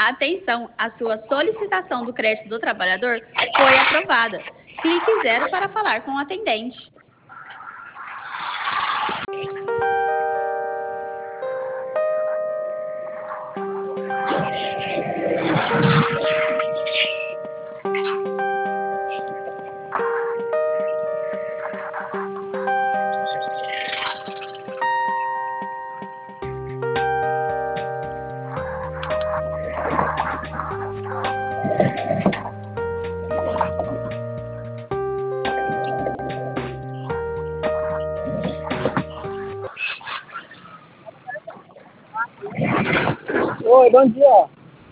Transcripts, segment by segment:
Atenção, a sua solicitação do crédito do trabalhador foi aprovada. Clique 0 para falar com o atendente. Oi, bom dia.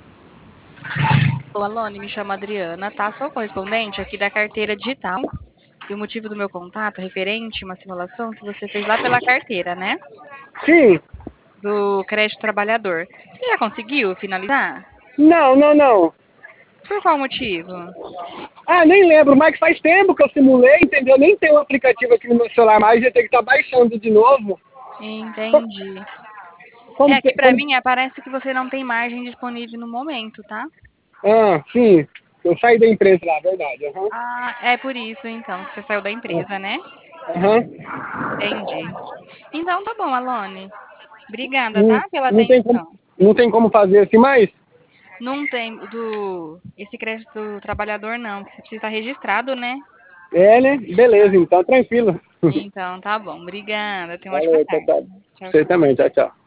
Olá, Alone, me chamo Adriana, tá? Sou correspondente aqui da carteira digital. E o motivo do meu contato é referente a uma simulação que você fez lá pela carteira, né? Sim. Do crédito trabalhador. Você já conseguiu finalizar? Não. Por qual motivo? Ah, nem lembro, mas faz tempo que eu simulei, entendeu? Nem tem o aplicativo aqui no meu celular mais, já tem que estar baixando de novo. Entendi. É, Como aqui que... pra mim aparece que você não tem margem disponível no momento, tá? Ah, sim. Eu saí da empresa lá, verdade. Aham. Ah, é por isso então que você saiu da empresa, né? Aham. Entendi. Então tá bom, Alone. Obrigada, Não, tá? Pela não tem como, atenção. não tem como fazer assim mais? Não tem esse crédito trabalhador não, que você precisa estar registrado, né? É, né? Beleza, então, tranquilo. Então tá bom. Obrigada. Tenha uma ótima Valeu, tchau, tarde. tchau. Tchau, Você tchau. também, tchau, tchau.